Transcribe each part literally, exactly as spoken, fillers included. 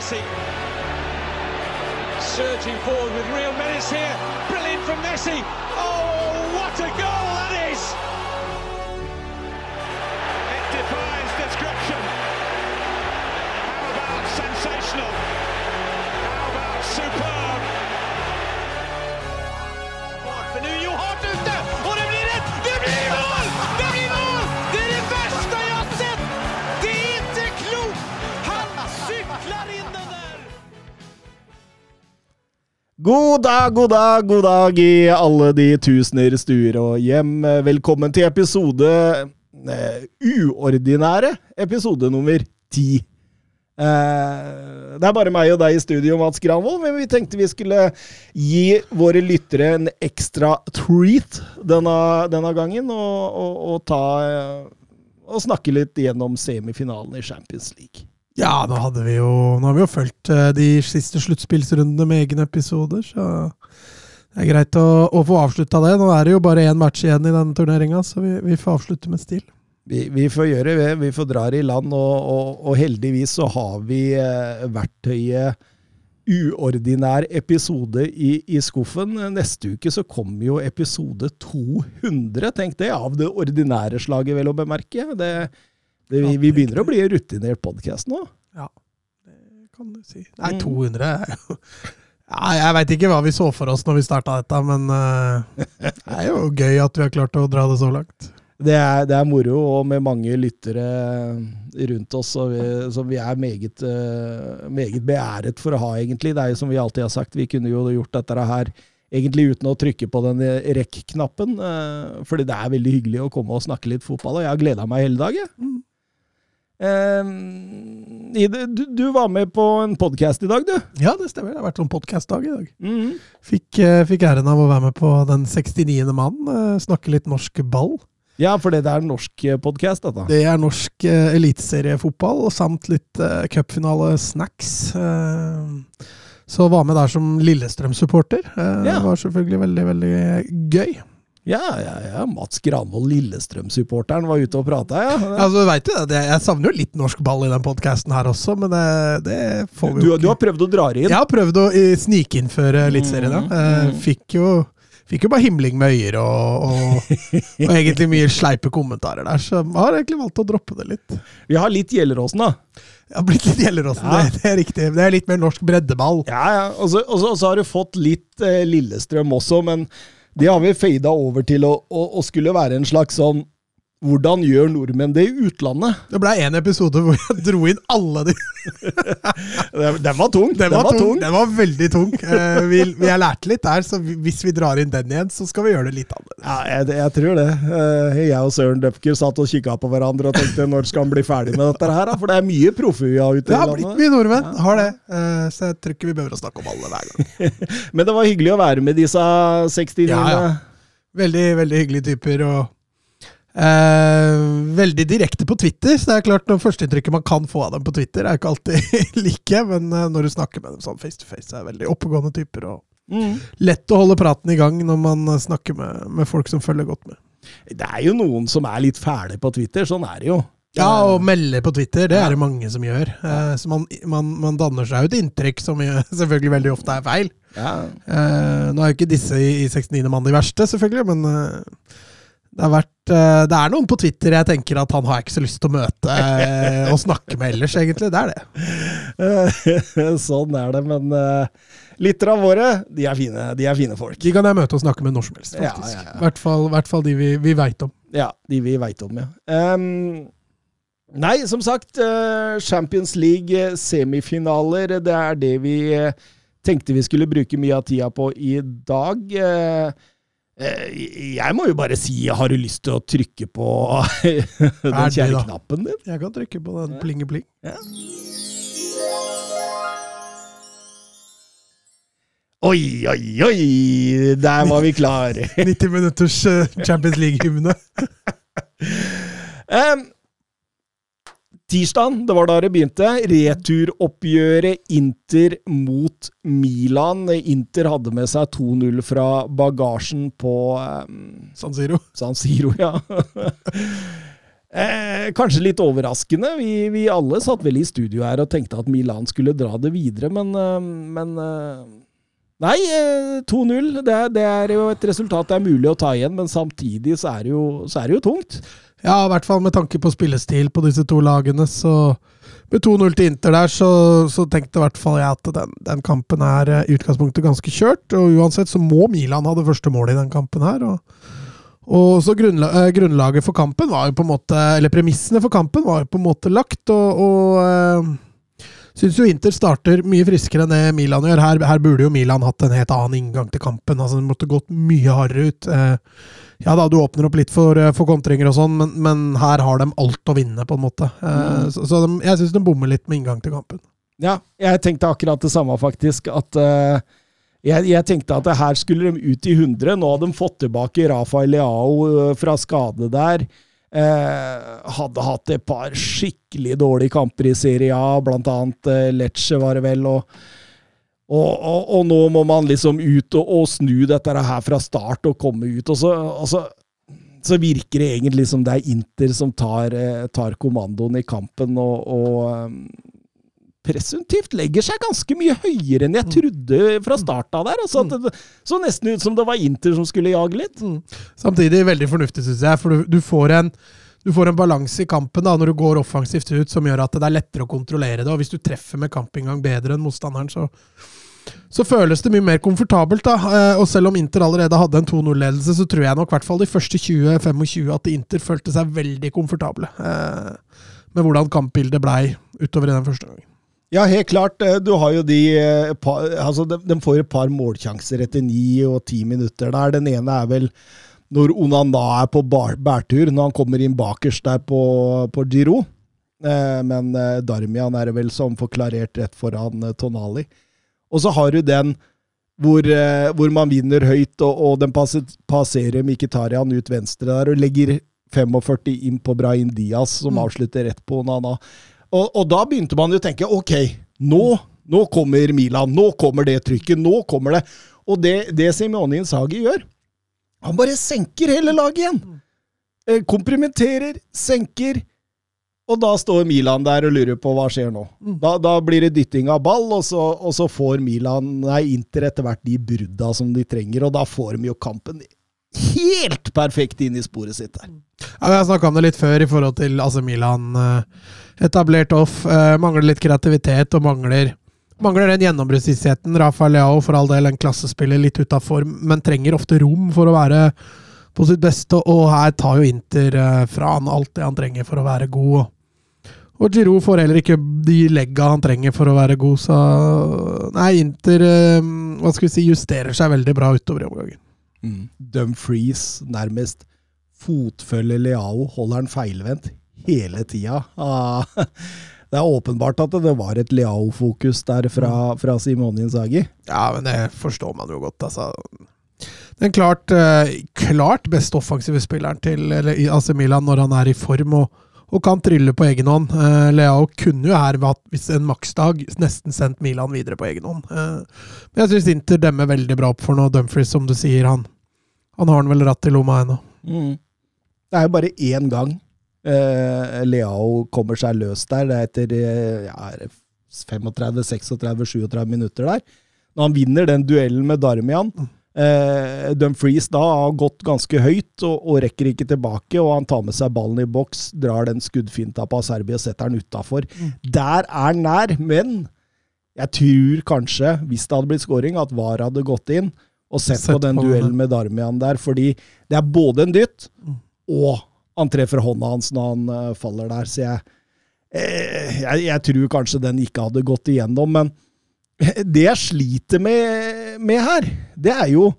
Messi. Surging forward with real menace here. Brilliant from Messi. Oh, what a goal that is! It defies description. How about sensational? How about superb? For nu Johan ute, og det blir ett! Det blir mål! Det blir mål! Det är det värsta jag har sett! Det är inte klokt! Han cyklar in den där! God dag, god dag, god dag i alle de tusener stuer og hjem. Velkommen til episode eh, uordinære, episode nummer ti. Eh, det er bare meg og deg i studio, Mats Granvold, men vi tenkte vi skulle gi våre lyttere en ekstra treat denne, denne gangen, og, og, og, ta, og snakke litt gjennom semifinalen i Champions League. Ja, nå, hadde vi jo, nå har vi jo følt de siste sluttspillsrundene med egne episoder, så det er greit å, å få avsluttet det. Nå er det jo bare en match igjen i denne turneringen, så vi, vi får avslutte med stil. Vi, vi får gjøre det, vi får dra i land, og, og, og heldigvis så har vi eh, verktøyet uordinær episode i, i skuffen. Neste uke så kommer jo episode to hundre, tenk det, av det ordinære slaget, vel å bemerke. Det, det, vi, vi begynner å bli rutinert podcast nå. Ja, det kan du si. Nei, to hundre er jo... Ja, jeg vet ikke hva vi så for oss når vi startet dette, men uh, det er jo gøy at vi har klart å dra det så langt. Det er, det er moro, og med mange lyttere rundt oss, og vi, som vi er meget, uh, meget beæret for å ha, egentlig. Det er jo som vi alltid har sagt, vi kunne jo gjort dette her egentlig uten å trykke på den rekk-knappen, uh, fordi det er veldig hyggelig å komme og snakke litt fotball, og jeg har gledet meg hele dagen. Mm. Uh, du, du var med på en podcast i dag, du? Ja, det stemmer. Det har vært en podcastdag i dag. Mm. Fikk, uh, fikk æren av å være med på den sekstiniende mann, uh, snakke litt norsk ball. Ja, for det er norsk podcast, dette. Det er norsk uh, eliteseriefotball, samt litt uh, cupfinale-snacks. Uh, så var med der som Lillestrøm-supporter. Uh, ja. Det var selvfølgelig veldig, veldig gøy. Ja, ja, ja. Mats Granvold, Lillestrøm-supporteren, var ute og pratet, ja. Altså, vet du det, jeg savner jo litt norsk ball i den podcasten her også, men det, det får vi du, jo ikke. Du har prøvd å dra inn? Jeg har prøvd å snikinnføre elitserien, da. Mm, mm. Fikk jo... Fikk jo bare himling med øyer og, og, og egentlig mye sleipe kommentarer der, så jeg har egentlig valgt å droppe det litt. Vi har litt Gjelleråsen, da. Jeg har blitt litt Gjelleråsen, ja. det, det er riktig. Det er litt mer norsk breddeball. Ja, ja. Og så, og så, og så har du fått litt eh, Lillestrøm også, men det har vi fadet over til å, å, å skulle være en slags sånn hvordan gjør nordmenn det i utlandet? Det ble en episode hvor jeg dro inn alle de. Den var tung. Den var, var tung. Den var veldig tung. Uh, vi, vi har lært litt der, så hvis vi drar inn den igjen, så skal vi gjøre det litt annerledes. Ja, jeg, jeg tror det. Uh, jeg og Søren Døpker satt og kikket på hverandre og tenkte, når skal han bli ferdig med dette her? For det er mye proffe vi har ute i landet. Det har blitt mye nordmenn, ja. Har det. Uh, så jeg tror ikke vi behøver å snakke om alle hver gang. Men det var hyggelig å være med disse sekstini. Ja, ja. Veldig, veldig hyggelige typer, og Eh, veldig direkte på Twitter, så det er klart når førsteinntrykket man kan få av dem på Twitter er ikke alltid like, men eh, når du snakker med dem sånn face to face, er veldig oppegående typer, og mm. lett å holde praten i gang når man snakker med, med folk som følger godt med. Det er jo noen som er litt fæle på Twitter, sånn er det jo. Ja, og melde på Twitter, det er det mange som gjør. Eh, så man, man, man danner seg et inntrykk som selvfølgelig veldig ofte er feil. Ja. Eh, nå er jo ikke disse i, i sekstiniende mann de verste, selvfølgelig, men eh, Det har vært, det er noen på Twitter jeg tenker at han har ikke så lyst til å møte og snakke med ellers, egentlig. Det er det. Sånn er det, men uh, lytterne våre, de er fine, de er fine folk. De kan jeg møte og snakke med når som helst, faktisk. Ja, ja, ja. I hvert fall, hvert fall de vi, vi vet om. Ja, de vi vet om, ja. Um, nei, som sagt, uh, Champions League semifinaler, det er det vi uh, tenkte vi skulle bruke mye av tida på i dag. Uh, Jeg må jo bare si, har du lyst til å trykke på den kjære knappen din? Jeg kan trykke på den plinge-pling. Ja. Oi, oi, oi, der var vi klare. nitti minutters Champions League-hymne. um, Tirsdagen, det var da det begynte. Returoppgjøret Inter mot Milan. Inter hadde med seg to null fra bagasjen på um, San Siro. San Siro, ja. Eh, kanskje litt overraskende. Vi, vi alle satt vel i studio her og tenkte at Milan skulle dra det videre, men, uh, men uh, nei, uh, to null, det, det er jo et resultat det er mulig å ta igjen, men samtidig så er det jo, så er det jo tungt. Ja, i hvert fall med tanke på spillestil på disse to lagene, så med to null til Inter der, så, så tenkte i hvert fall jeg at den, den kampen er i utgangspunktet ganske kjørt, og uansett så må Milan ha det første målet i den kampen her, og Og så grunnla- grunnlaget for kampen var jo på en måte, eller premissene for kampen var jo på en måte lagt, og, og øh, synes jo Inter starter mye friskere enn det Milan gjør. Her, her burde jo Milan hatt en helt annen inngang til kampen, altså den måtte gått mye hardere ut. Eh, ja da, du åpner opp litt for, for kontringer og sånn, men, men her har de alt å vinne på en måte. Eh, mm. Så, så de, jeg synes de bommer litt med inngang til kampen. Ja, jeg tenkte akkurat det samme faktisk, at uh Jeg, jeg tenkte at her skulle de ut i hundre. Nå hadde de fått tilbake Rafael Leao fra skade der. Eh, hadde hatt et par skikkelig dårlige kamper i Serie A, blant annet eh, Lecce var det vel. Og, og, og, og nå må man liksom ut og, og snu dette her fra start og komme ut. Og så, og så, så virker det egentlig som det er Inter som tar, tar kommandoen i kampen og, og presumptivt legger seg ganske mye høyere enn jeg trodde fra start av der. Altså at det så nesten ut som det var Inter som skulle jage litt. Mm. Samtidig veldig fornuftig, synes jeg, for du, du får en du får en balanse i kampen da, når du går offensivt ut, som gjør at det er lettere å kontrollere det, og hvis du treffer med kampinngang bedre enn motstanderen, så, så føles det mye mer komfortabelt da, og selv om Inter allerede hadde en to null-ledelse, så tror jeg nok i hvert fall de første tjue til tjuefem at Inter følte seg veldig komfortable eh, med hvordan kampbildet ble utover i den første gangen. Ja, helt klart. Du har jo de, altså de, de får et par målsjanser etter ni og ti minutter der. Den ene er vel når Onana er på bar, bærtur, når han kommer inn bakerst der på, på Giro. Eh, men eh, Darmian er det vel som får klarert rett foran eh, Tonali. Og så har du den hvor, eh, hvor man vinner høyt, og, og den passer, passerer Mkhitaryan ut venstre der, og legger femogførti inn på Brahim Diaz, som mm. avslutter rett på Onana. Og, og da begynte man jo å tenke, ok, nå, nå kommer Milan, nå kommer det trykket, nå kommer det. Og det, det Simone Inzaghi gjør, han bare senker hele laget igjen. Eh, komprimenterer, senker, og da står Milan der og lurer på hva skjer nå. Da, da blir det dytting av ball, og så, og så får Milan, nei, Inter etter hvert de brudda som de trenger, og da får de jo kampen helt perfekt inn i sporet sitt der. Ja, vi har snakket om det litt før i forhold til altså Milan eh, etablert off, eh, mangler litt kreativitet og mangler, mangler den gjennombruddshistheten. Rafael Leao for all del en klassespiller litt utenfor, men trenger ofte rom for å være på sitt beste, og her tar jo Inter eh, fra han alt det han trenger for å være god. Og Giroud får heller ikke de legga han trenger for å være god, så nei, Inter eh, hva skal vi si, justerer seg veldig bra utover i omgangen. Mm. Dumfries nærmest fotfølger Leao, holder han feilvendt hele tida. Ah, det er åpenbart at det var et Leao-fokus der fra, fra Simone Inzaghi. Ja, men det forstår man jo godt. Altså. Den klart, uh, klart best offensive spilleren til eller, A C Milan når han er i form og, og kan trylle på egen hånd. Uh, Leao kunne jo her, hvis en maksdag, nesten sendt Milan videre på egen hånd. Uh, men jeg synes Inter demmer veldig bra opp for noe. Dumfries, som du sier, han, han har den vel ratt i lomma ennå. Mm. Det er jo bare én gang uh, Leao kommer seg løs der. Det er etter uh, ja, femogtredve, seksogtredve, sjuogtredve minutter der. Når han vinner den duellen med Darmian, mm. Uh, Dumfries da har gått ganske høyt og, og rekker ikke tilbake, og han tar med seg ballen i boks, drar den skuddfinta på Acerbi og setter den utenfor. Mm. Der er han nær, men jeg tror kanskje, hvis det hadde blitt scoring, at V A R hadde gått inn og sett, sett på den på duellen med Darmian der, fordi det er både en dytt, mm. og han treffer hånda hans når han uh, faller der, så jeg, uh, jeg, jeg tror kanskje den ikke hadde gått igjennom, men det jeg sliter med, med her, det er jo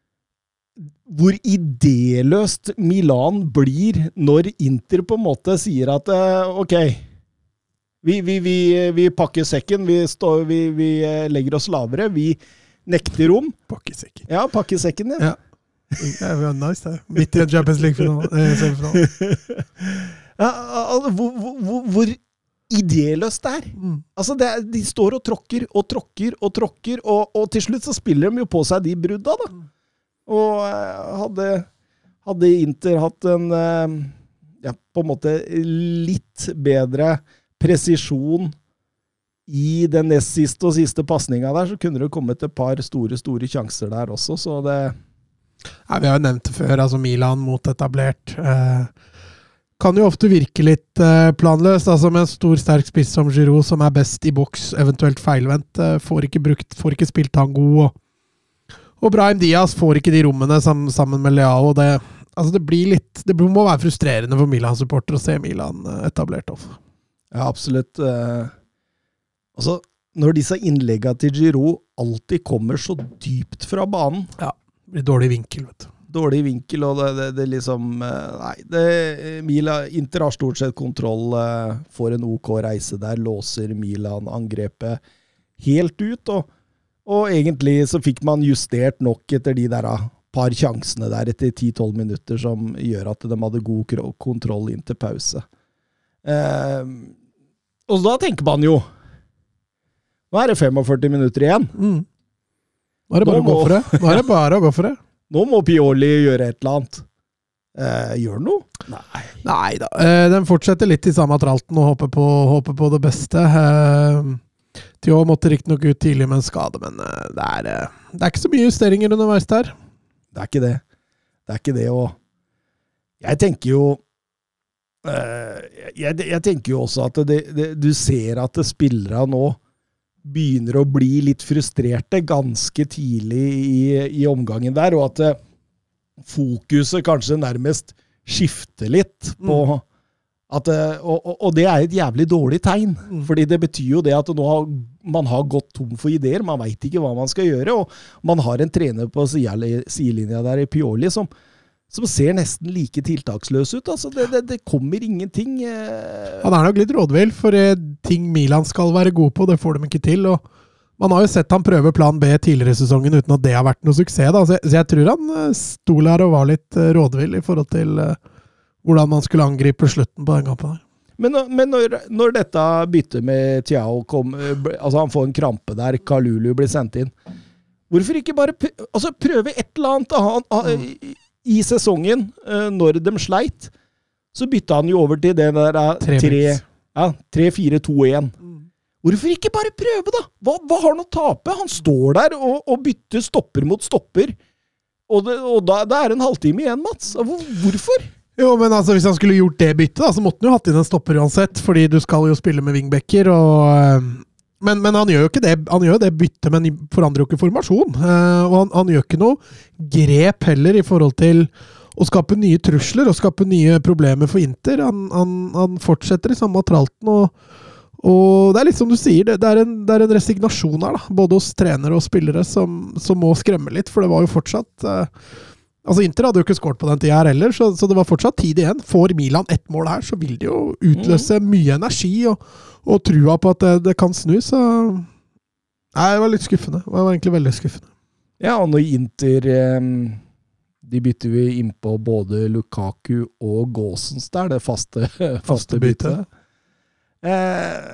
hvor idéløst Milan blir når Inter på en måte sier at ok, vi, vi, vi, vi pakker sekken, vi, står, vi, vi legger oss lavere, vi nekter rom. Pakker sekken. Ja, pakker sekken, ja. Ja, det er nice det. Midt i en Champions League-final. Ja, hvor, hvor, hvor idéløst det er. Mm. Altså, det er, de står og tråkker og tråkker og tråkker, og, og til slutt så spiller de jo på seg de brudda, da. Og uh, hadde, hadde Inter hatt en, uh, ja, på en måte litt bedre presisjon i den nest siste og siste passninga der, så kunne det kommet et par store, store sjanser der også, så det... Ja, vi har jo nevnt det før, altså Milan motetablert. Eh, kan jo ofte virke litt eh, planløst, altså med en stor, sterk spiss som Giroud, som er best i boks, eventuelt feilvendt, eh, får ikke brukt, får ikke spilt han god, og, og Brahim Diaz får ikke de rommene sam, sammen med Leao, og det, altså det blir litt, det må være frustrerende for Milan-supporter å se Milan eh, etablert også. Ja, absolutt. Eh, altså, når disse innleggene til Giroud alltid kommer så dypt fra banen, ja. Det blir dårlig vinkel, vet du. Dårlig vinkel, og det, det, det liksom... Nei, det, Milan, Inter har stort sett kontroll, får en OK reise der, låser Milan angrepet helt ut, og, og egentlig så fikk man justert nok etter de der par sjansene der etter ti til tolv minutter som gjør at de hadde god kontroll inn til pause. Eh, og da tenker man jo, nå er det førtifem minutter igjen. Mm. Nå er det bare å gå for det. Nå er det bare å gå for det. Nå må Pioli gjøre et eller annet. Eh, gjør noe? Nei. Nei da. Eh, den fortsetter litt i samme tralten og håper på, håper på det beste. Eh, Theo måtte riktig nok ut tidlig med en skade, men eh, det, er, eh, det er ikke så mye justeringer underveis der. Det er ikke det. Det er ikke det, og jeg tenker jo eh, jeg, jeg tenker jo også at det, det, du ser at spillere nå begynner å bli litt frustrerte ganske tidlig i, i omgangen der, og at uh, fokuset kanskje nærmest skifter litt på mm. at, uh, og, og det er et jævlig dårlig tegn, mm. fordi det betyr jo det at nå har, man har gått tom for ideer, man vet ikke hva man skal gjøre, og man har en trener på sidelinja der i Pioli som som ser nesten like tiltaksløs ut. Altså, det, det, det kommer ingenting. Eh. Han er nok litt rådvill, for eh, ting Milan skal være god på, det får de ikke til. Og man har jo sett han prøve plan B tidligere i sesongen uten at det har vært noe suksess. Da. Så, jeg, så jeg tror han eh, sto der og var litt eh, rådvill i forhold til eh, hvordan man skulle angripe slutten på den kampen her. Men, men når, når dette byttet med Thiago kom, altså han får en krampe der, Kalulu blir sendt inn, hvorfor ikke bare prøve, altså prøve et eller annet annet, mm. i sesongen, når de sleit, så bytta han jo over til det der tre fire to én. Mm. Hvorfor ikke bare prøve, da? Hva, hva har han å tape? Han står der og, og bytter stopper mot stopper, og, det, og da, da er det en halvtime igjen, Mats. Hvor, hvorfor? Jo, men altså, hvis han skulle gjort det byttet, da, så måtte han jo hatt inn en stopper uansett, fordi du skal jo spille med wingbacker, og... Men, men han gjør jo ikke det, han gjør det byttet, men forandrer jo ikke formasjon. Uh, og han, han gjør ikke noe grep heller i forhold til å skape nye trusler og skape nye problemer for Inter. Han, han, han fortsetter i samme tralten, og, og det er litt som du sier, det, det, er, en, det er en resignasjon her, da, både hos trenere og spillere som, som må skremme litt, for det var jo fortsatt... Uh, altså Inter hadde jo ikke skåret på den tida her heller, så, så det var fortsatt tid igjen. Får Milan ett mål her, så vil de jo utløse mye energi, og og trua på at det, det kan snu, så nei, det var litt skuffende. Det var egentlig veldig skuffende. Ja, og når Inter de bytter vi inn på både Lukaku og Gåsens der, det faste, faste byttet. Eh,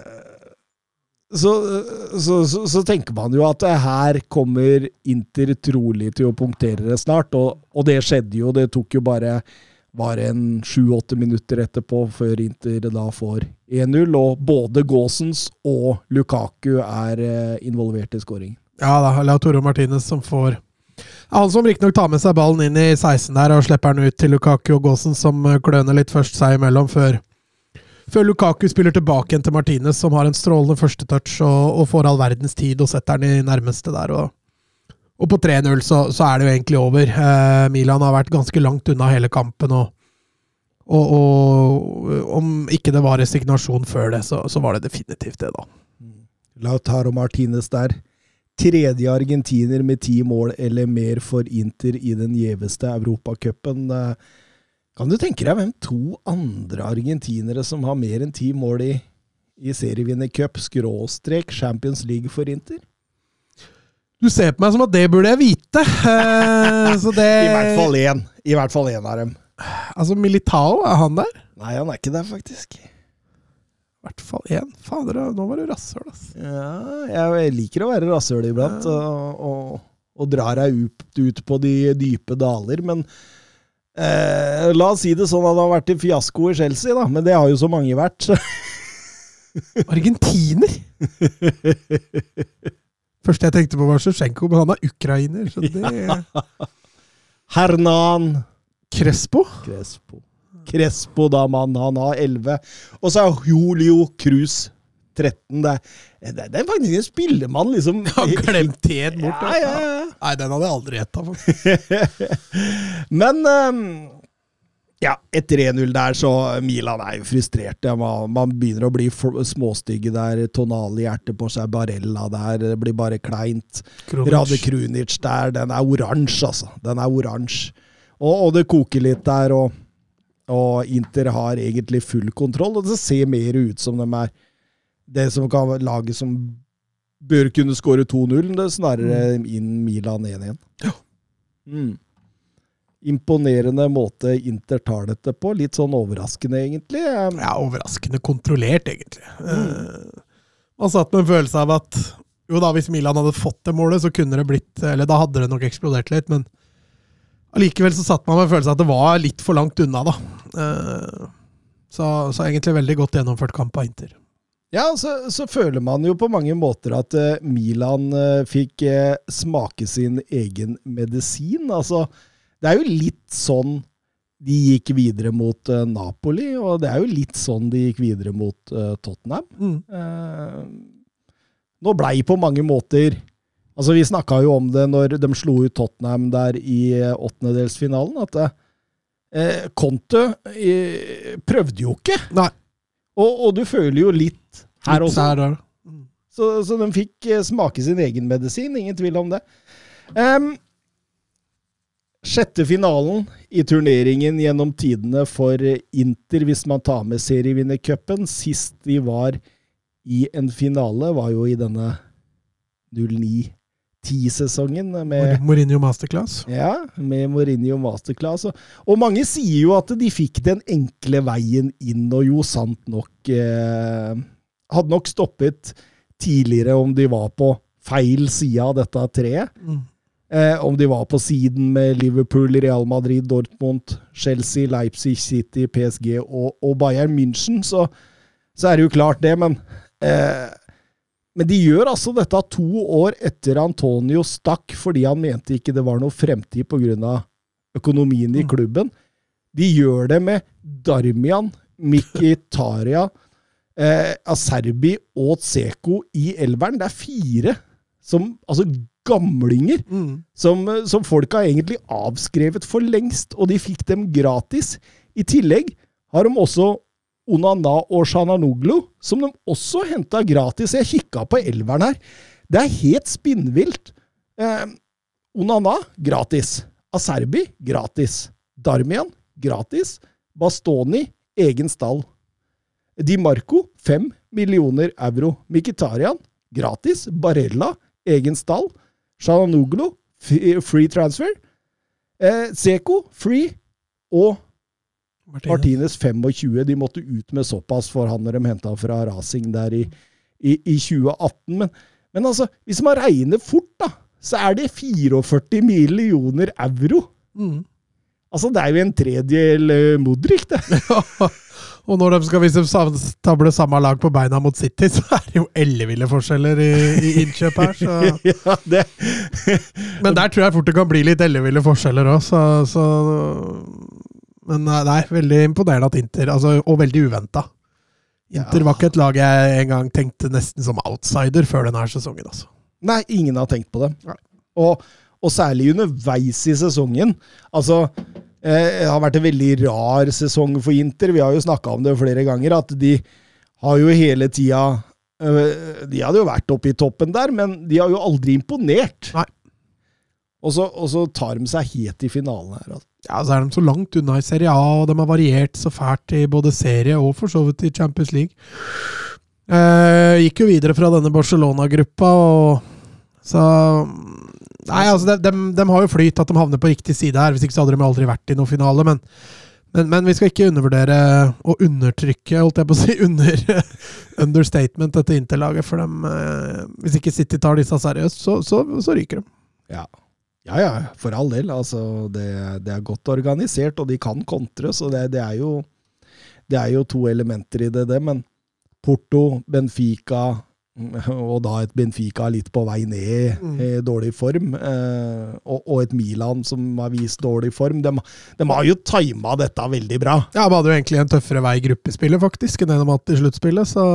så, så, så, så tenker man jo at her kommer Inter trolig til å punktere det snart, og, og det skjedde jo, det tok jo bare var en sju-åtte minutter etterpå før Inter da får én null, og både Gåsens og Lukaku er eh, involvert i scoring. Ja da, Lautaro Martinez som får... Han som riktig nok tar med seg ballen inn i seksten der, og slipper den ut til Lukaku og Gåsens som kløner litt først seg imellom, før, før Lukaku spiller tilbake igjen til Martinez, som har en strålende første touch, og, og får all verdens tid, og setter den i nærmeste der, og Og på tre null så, så er det jo egentlig over. Eh, Milan har vært ganske langt unna hele kampen, og, og, og om ikke det var resignasjon før det, så, så var det definitivt det da. Lautaro Martinez der. Tredje argentiner med ti mål eller mer for Inter i den gjeveste Europacupen. Kan du tenke deg hvem to andre argentinere som har mer enn ti mål i, i serievinnercup, skråstrek, Champions League for Inter? Du ser på meg som at det burde jeg vite. Uh, så det... I hvert fall en. I hvert fall en av dem. Altså, Militao, er han der? Nei, han er ikke der, faktisk. I hvert fall en. Fader, nå var du rasshøl, ass. Ja, jeg liker å være rasshøl iblant, ja. og, og, og drar deg ut, ut på de dype daler, men Eh, la oss si det sånn at det har vært en fiasko i Chelsea, da, men det har jo så mange vært. Argentiner? Første jeg tenkte på var Shevchenko, men han er ukrainer, så det... Hernan Crespo? Crespo. Crespo, da, mann. Han har elleve. Og så er Julio Cruz tretten. Det er, det er faktisk en spillemann, liksom. Jeg har glemt helt bort. Ja, ja, ja. Nei, den hadde jeg aldri rettet, faktisk. Men um, ja, et tre null der, så Milan er jo frustrert. Ja, man, man begynner å bli for, småstygge der. Tonali hjertet på seg, Barella der. Det blir bare kleint. Krunic. Rade Krunic der. Den er oransje, altså. Den er oransje. Og, og det koker litt der, og, og Inter har egentlig full kontroll, og det ser mer ut som de er det som kan lage som bør kunne skåre to null, det er snarere inn Milan én én. Ja. Mm. Imponerende måte Inter tar dette på. Litt sånn overraskende, egentlig. Ja, overraskende kontrollert, egentlig. Mm. Man satt med en følelse av at jo da, hvis Milan hadde fått det målet, så kunne det blitt, eller da hadde det nok eksplodert litt, men allikevel så satt man med en følelse av at det var litt for langt unna, da. Så, så egentlig veldig godt gjennomført kamp av Inter. Ja, så, så føler man jo på mange måter at uh, Milan uh, fikk uh, smake sin egen medisin. Altså, det er jo litt sånn de gikk videre mot uh, Napoli, og det er jo litt sånn de gikk videre mot uh, Tottenham. Mm. Uh, nå blei på mange måter, altså vi snakket jo om det når de slo ut Tottenham der i uh, åttendedelsfinalen, at uh, Conte uh, prøvde jo ikke. Nei. Og, og du føler jo litt her også. Her, mm. så, så de fikk smake sin egen medisin, ingen tvil om det. Um, sjette finalen i turneringen gjennom tidene for Inter, hvis man tar med serievinnercupen. Sist de var i en finale, var jo i denne null ni ti-sesongen. Med Mourinho Masterclass. Ja, med Mourinho Masterclass. Og, og mange sier jo at de fikk den enkle veien inn, og jo sant nok eh, hadde nok stoppet tidligere om de var på feil side av dette treet. Mm. Eh, om de var på siden med Liverpool, Real Madrid, Dortmund, Chelsea, Leipzig, City, P S G og, og Bayern München, så, så er det jo klart det, men eh, Men de gjør altså dette to år etter Antonio stakk, fordi han mente ikke det var noe fremtid på grunn av økonomien i klubben. De gjør det med Darmian, Mkhitaryan, eh, Acerbi og Dzeko i elveren. Det er fire som, altså gamlinger, mm. som, som folk har egentlig avskrevet for lengst, og de fikk dem gratis. I tillegg har de også Onana og Çalhanoğlu, som de også hentet gratis. Jeg kikket på elveren her. Det er helt spinnvilt. Eh, Onana, gratis. Acerbi, gratis. Darmian, gratis. Bastoni, egen stall. Di Marco, fem millioner euro. Mkhitaryan, gratis. Barella, egen stall. Çalhanoğlu, free transfer. Eh, Dzeko, free. Og Martinez tjuefem, de måtte ut med såpass for han når de hentet fra Racing der i, i, i tjue atten. Men, men altså, hvis man regner fort da, så er det førtifire millioner euro. Mm. Altså, det er jo en tredjedel Modric, det. Og når de skal, hvis de stable samme lag på beina mot City, så er det jo elleville forskjeller i, i innkjøp her. Så. Ja, det. Men der tror jeg fort det kan bli litt elleville forskjeller også, så... så Men nei, veldig imponerende at Inter, altså, og veldig uventet. Inter ja. Var ikke et lag jeg en gang tenkte nesten som outsider før denne sesongen. Altså. Nei, ingen har tenkt på det. Og, og særlig underveis i sesongen. Altså, eh, det har vært en veldig rar sesong for Inter. Vi har jo snakket om det flere ganger, at de har jo hele tida, eh, de hadde jo vært oppe i toppen der, men de har jo aldri imponert. Nei. Og så, og så tar de seg helt i finalen her, altså. Ja, så er de så langt unna i Serie A, og de har variert så fælt i både serie og for så vidt i Champions League. Eh, gikk jo videre fra denne Barcelona-gruppa, og så... Nei, altså, de, de, de har jo flytt at de havner på riktig side her, hvis ikke så hadde de aldri vært i noen finale, men, men, men vi skal ikke undervurdere og undertrykke, holdt jeg på å si, under understatement dette interlaget, for dem, eh, hvis ikke City tar disse seriøst, så, så, så ryker de. Ja. Ja, ja, for all del. Altså, det, det er godt organisert, og de kan kontre, så det, det, er jo, det er jo to elementer i det, det. Men Porto, Benfica, og da et Benfica litt på vei ned mm. i dårlig form, eh, og, og et Milan som har vist dårlig form, de, de har jo timet dette veldig bra. Ja, de hadde jo egentlig en tøffere vei i gruppespillet, faktisk, enn de hadde i sluttspillet, så...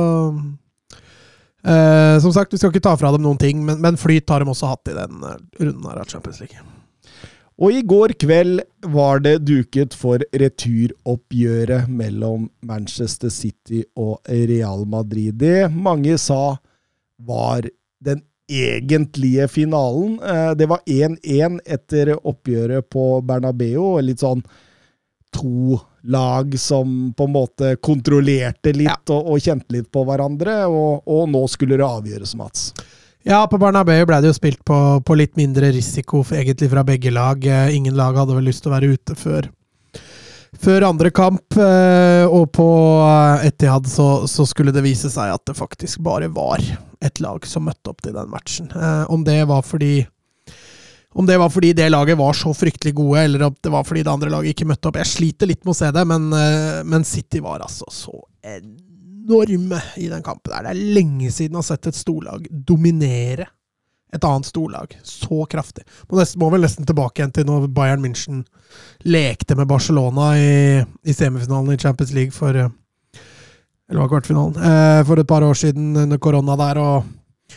Uh, som sagt, vi skal ikke ta fra dem noen ting, men, men flyt har de også hatt i den uh, runden her av Champions League. Og i går kveld var det duket for returoppgjøret mellom Manchester City og Real Madrid. Det mange sa var den egentlige finalen. Uh, det var én én etter oppgjøret på Bernabeu, og litt sånn to lag som på en måte kontrollerte litt ja. og, og kjente litt på hverandre, og, og nå skulle det avgjøres, Mats. Ja, på Bernabeu ble det jo spilt på, på litt mindre risiko for, egentlig fra begge lag. Ingen lag hadde vel lyst til å være ute før, før andre kamp, og på Etihad så, så skulle det vise seg at det faktisk bare var et lag som møtte opp til den matchen. Om det var fordi Om det var fordi det laget var så fryktelig gode, eller om det var fordi det andre laget ikke møtte opp. Jeg sliter litt med å se det, men, men City var altså så enorme i den kampen der. Det er lenge siden jeg har sett et storlag dominere et annet storlag så kraftig. Må, nesten, må vel nesten tilbake igjen til når Bayern München lekte med Barcelona i, i semifinalen i Champions League for, eller var kvartfinalen, eh, for et par år siden under korona der, og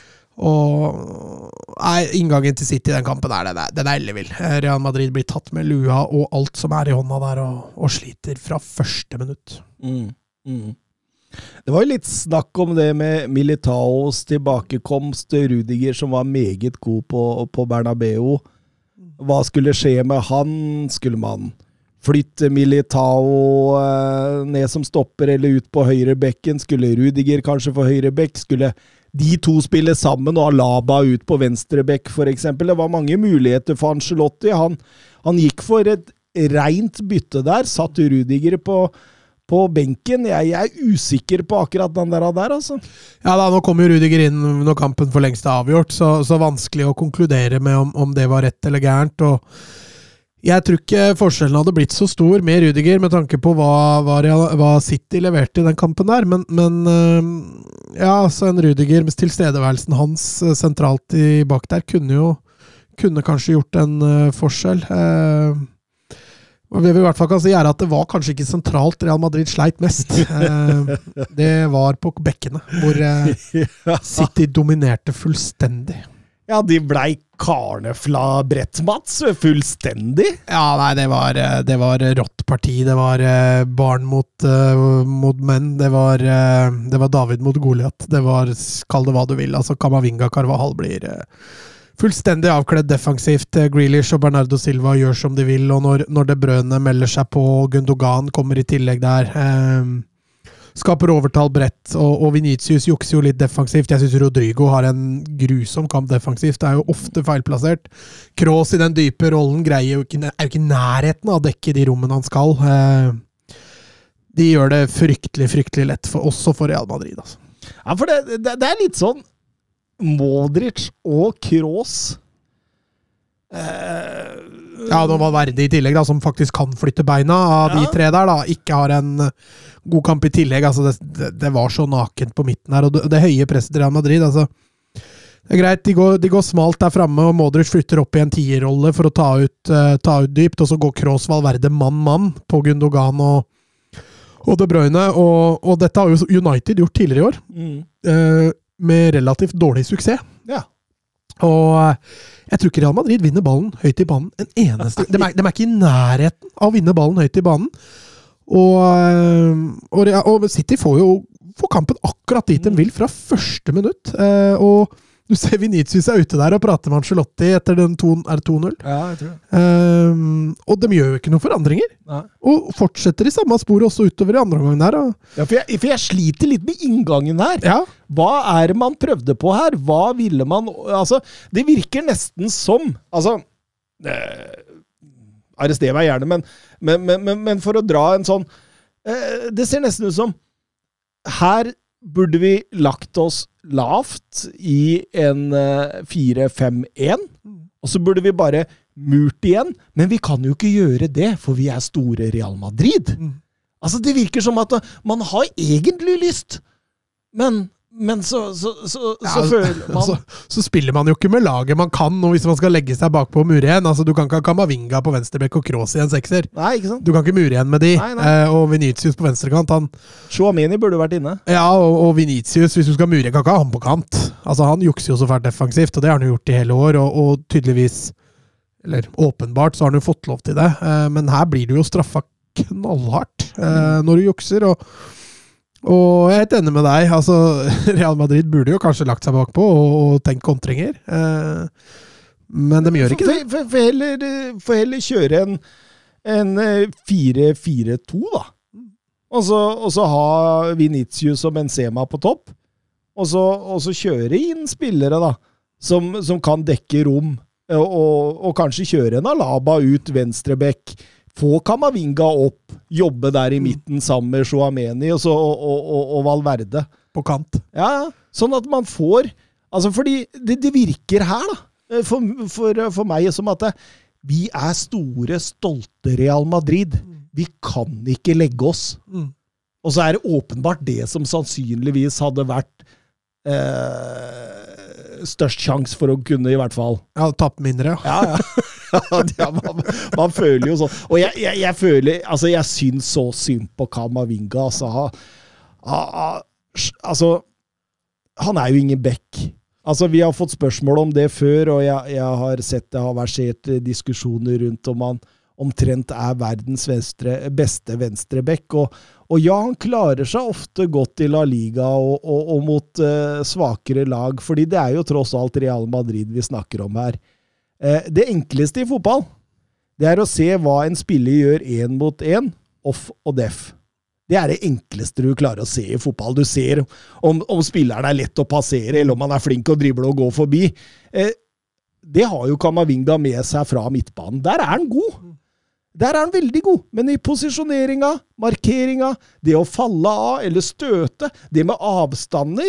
og nei, inngangen til City i den kampen er det, den er ellevill. Real Madrid blir tatt med lua og alt som er i hånda der, og, og sliter fra første minutt. Mm, mm. Det var jo litt snakk om det med Militaos tilbakekomst, Rudiger som var meget god på, på Bernabeu. Hva skulle skje med han? Skulle man flytte Militao eh, ned som stopper eller ut på høyre bekken? Skulle Rudiger kanskje få høyre bekk? Skulle de to spiller sammen og Alaba ut på venstre bekk, for eksempel? Det var mange muligheter for Ancelotti. Han, han gikk for et rent bytte der, satt Rudiger på, på benken. Jeg, jeg er usikker på akkurat den der, der altså. Ja da, nå kom jo Rudiger inn når kampen for lengst er avgjort, så, så vanskelig å konkludere med om, om det var rett eller gærent, og jeg tror ikke forskjellen hadde blitt så stor med Rudiger med tanke på hva, hva, hva City leverte i den kampen der, men, men ja, så en Rudiger med tilstedeværelsen hans sentralt i bak der kunne jo kunne kanskje gjort en uh, forskjell. Uh, og vi vil i hvert fall kan si er at det var kanskje ikke sentralt Real Madrid sleit mest. Uh, det var på bekkene, hvor uh, City dominerte fullstendig. Ja, de blei karnefla brett, Mats, fullstendig. Ja, nei, det var, det var rått parti, det var barn mot, uh, mot menn, det var, uh, det var David mot Goliat, det var, kall det hva du vil, altså Camavinga Carvajal blir uh, fullstendig avkledd defensivt, Grealish og Bernardo Silva gjør som de vil, og når, når det brønene melder seg på, Gundogan kommer i tillegg der, uh, skaper overtall brett, og, og Vinicius jukser jo litt defensivt. Jeg synes Rodrigo har en grusom kamp defensivt. Det er jo ofte feilplassert. Kroos i den dype rollen greier jo ikke, er jo ikke nærheten av å dekke de rommene han skal. De gjør det fryktelig, fryktelig lett, for, også for Real Madrid. Altså. Ja, for det, det, det er litt sånn Modric og Kroos eh, ja, nå var Verdi i tillegg da, som faktisk kan flytte beina av ja. de tre der da, ikke har en god kamp i tillegg, altså det, det, det var så nakent på midten her, og det, det høye presset til Real Madrid, altså det er greit, de går, de går smalt der fremme, og Modric flytter opp i en tierrolle for å ta ut, uh, ta ut dypt, og så går Kroos Valverde mann-mann på Gundogan og, og De Bruyne, og, og dette har jo United gjort tidligere i år, mm. uh, med relativt dårlig suksess. Ja. Og jeg tror ikke Real Madrid vinner ballen høyt i banen en eneste. De er, de er ikke i nærheten av å vinne ballen høyt i banen. Og, og, og City får jo får kampen akkurat dit de vil fra første minutt. Og du ser Vinicius er ute der og prater med Ancelotti etter den to, er det to null. Ja, jeg tror det. Um, og de gjør jo ikke noen forandringer. Nei. Og fortsetter i samme spor også utover i andre omgangen der. Og... Ja, for jeg, for jeg sliter litt med inngangen her. Ja. Hva er det man prøvde på her? Hva ville man... Altså, det virker nesten som... Altså... Eh, arrester meg gjerne, men, men, men, men, men for å dra en sånn... Eh, det ser nesten ut som... Her burde vi lagt oss lavt i en uh, fire fem en, og så burde vi bare murt igjen, men vi kan jo ikke gjøre det, for vi er store Real Madrid. Mm. Altså, det virker som at man har egentlig lyst, men, men så, så, så, ja, så føler man... Så, så spiller man jo ikke med laget man kan, og hvis man skal legge seg bak på mure igjen. Altså, du kan ikke ha Kamavinga på venstrebekk og Kroos i en sekser. Nei, ikke sant? Du kan ikke mure igjen med de. Nei, nei. Eh, og Vinicius på venstrekant, han... Tchouaméni burde vært inne. Ja, og, og Vinicius, hvis du skal mure, kan ikke ha han på kant. Altså, han jukser jo så fælt defensivt, og det har han jo gjort i hele år, og, og tydeligvis, eller åpenbart, så har han jo fått lov til det. Eh, men her blir du jo straffa knallhardt eh, når du jukser, og, og jeg er helt enig med deg. Altså, Real Madrid burde jo kanskje lagt seg bakpå og, og tenkt kontringer, eh, men de gjør ikke det. For, for, heller, for heller kjøre en, en fire fire to da. Og så, og så ha Vinicius og Benzema på topp, og så, og så kjøre inn spillere da, som, som kan dekke rom, og, og, og kanskje kjøre en Alaba ut venstrebekk, få Kamavinga opp, jobbe der i midten sammen med Tchouaméni og, så, og, og, og, og Valverde. På kant. Ja, sånn at man får... Altså, fordi det, det virker her, da, for, for, for meg, som at det, vi er store, stolte Real Madrid. Vi kan ikke legge oss. Mm. Og så er det åpenbart det som sannsynligvis hadde vært eh, størst sjans for å kunne, i hvert fall. Ja, tapp mindre. Ja, ja. ja man, man føler jo sånn. Og jeg, jeg, jeg føler, altså jeg syns så synd på Kamavinga, altså, ha, ha, ha, altså, han er jo ingen bekk. Altså, vi har fått spørsmål om det før, og jeg, jeg har sett det har versert diskusjoner rundt om han omtrent er verdens venstre, beste venstrebekk, og, og ja, han klarer seg ofte godt i La Liga og, og, og mot uh, svakere lag, fordi det er jo tross alt Real Madrid vi snakker om her. Uh, det enkleste i fotball, det er å se hva en spiller gjør en mot en, off og def. Det er det enkleste du klarer å se i fotball. Du ser om, om spilleren er lett å passere, eller om han er flink å drible og gå forbi. Uh, det har jo Kamavinga med seg fra midtbanen. Der er han god. Der er han veldig god, men i posisjoneringa, markeringa, det å falle av eller støte, det med avstander,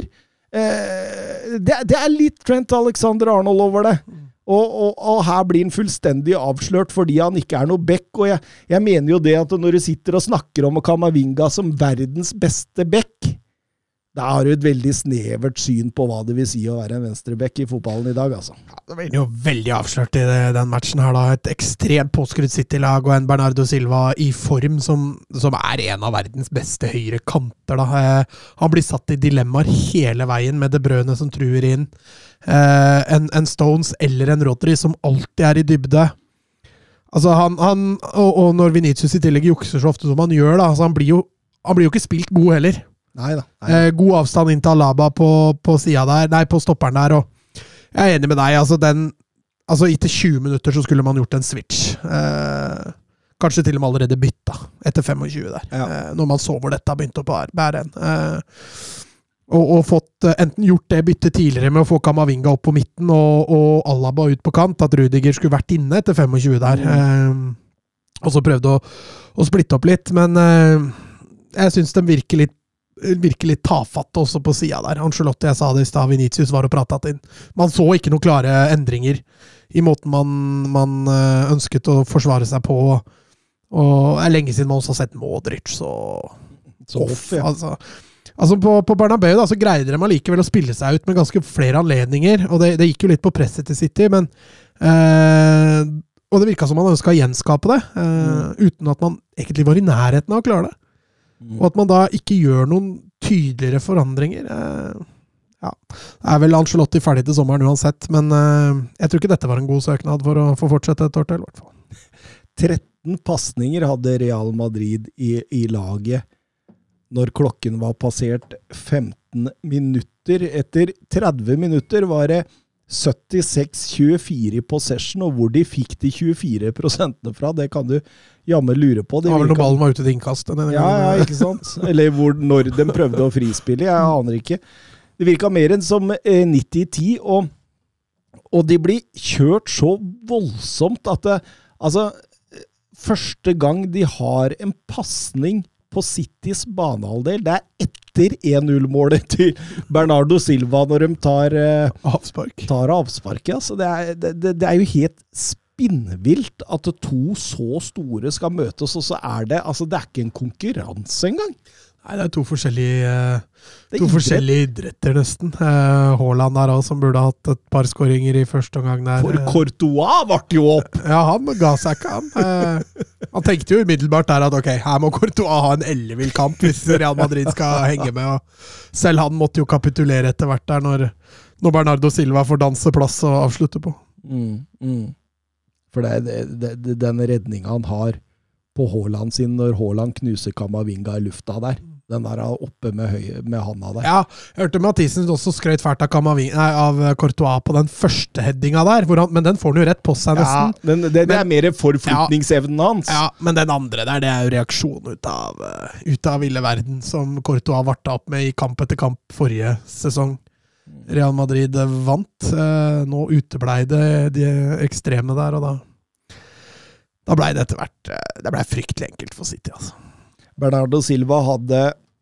eh, det, det er litt Trent Alexander-Arnold over det. Og, og, og her blir han fullstendig avslørt fordi han ikke er noe bekk, og jeg, jeg mener jo det at når du sitter og snakker om Kamavinga som verdens beste bekk, da har du et veldig snevert syn på hva det vil si å være en venstrebekk i fotballen i dag, altså. Ja, det blir jo veldig avslørt i det, den matchen her da. Et ekstremt påskrudd City-lag og en Bernardo Silva i form som, som er en av verdens beste høyre kanter da. Eh, han blir satt i dilemmaer hele veien med De Bruyne som truer inn. Eh, en, en Stones eller en Rodri som alltid er i dybde. Altså han, han og, og når Vinicius i tillegg jukser så ofte som han gjør da, altså han blir jo, han blir jo ikke spilt god heller. Neida, neida. Eh, god avstand inn til Alaba på, på siden der, nei, på stopperen der, og jeg er enig med deg, altså den, altså etter tjue minutter så skulle man gjort en switch. Eh, kanskje til og med allerede bytta etter tjuefem der, ja. eh, når man så hvor dette begynte å bære en. Eh, og, og fått eh, enten gjort det byttet tidligere med å få Kamavinga opp på midten og, og Alaba ut på kant, at Rudiger skulle vært inne etter tjuefem der. Mm. Eh, og så prøvde å, å splitte opp litt, men eh, jeg synes den virker litt virkelig tafatt også på siden der. Ancelotti, jeg sa det i sted, Vinicius var og pratet inn. Man så ikke noen klare endringer i måten man, man ønsket å forsvare seg på, og det er lenge siden man også har sett Modric så, så off, ja. altså, altså på, på Bernabeu da, så greide de allikevel å spille seg ut med ganske flere anledninger, og det, det gikk jo litt på presset til City, men eh, og det virket som man ønsket å gjenskape det, eh, mm. uten at man egentlig var i nærheten av å klare det. Og at man da ikke gjør noen tydeligere forandringer. Eh, ja, det er vel Ancelotti ferdig til sommeren uansett, men eh, jeg tror ikke dette var en god søknad for å få fortsette et år til, i hvert fall. tretten passninger hadde Real Madrid i, i laget når klokken var passert femten minutter. Etter tretti minutter var det syttiseks tjuefire i possession, og hvor de fikk de tjuefire prosentene fra, det kan du jammen lure på. Det var vel når ballen var ute til innkast. Ja, ja, ikke sant? Eller hvor, når de prøvde å frispille, jeg aner ikke. Det virket mer enn som eh, nitti ti, og, og de blir kjørt så voldsomt at det, altså, første gang de har en passning på Citys banehalvdel, det er etter en null-målet til Bernardo Silva når de tar, eh, avspark. tar avsparket. Altså, det, er, det, det er jo helt spinnvilt at to så store skal møtes, og så er det, altså det er ikke en konkurranse engang. Nei, det er to forskjellige, to idrett. forskjellige idretter nesten. Uh, Haaland der også, som burde ha hatt et par skåringer i første omgang der. For Courtois vart jo opp! Ja, han ga seg ikke, han. Uh, han tenkte jo umiddelbart der at ok, her må Courtois ha en ellevill kamp hvis Real Madrid skal henge med. Og selv han måtte jo kapitulere etter hvert der når, når Bernardo Silva får danse plass og avslutte på. Mm, mm. For det er det, det, den redningen han har på Haaland sin når Haaland knuser Kamavinga i lufta der. Den der oppe med, høy, med handa der. Ja, jeg hørte Mathisen også skrøt fælt av, nei, av Courtois på den første headinga der, hvor han, men den får han jo rett på seg nesten. Ja, den, det, det men, er mer forflytningsevnen ja, hans. Ja, men den andre der, det er jo reaksjon ut av, ut av ville verden, som Courtois varta opp med i kamp etter kamp forrige sesong. Real Madrid vant. Nå uteblei det de ekstreme der, og da, da ble det etter hvert, det ble fryktelig enkelt for City, altså. Bernardo Silva hadde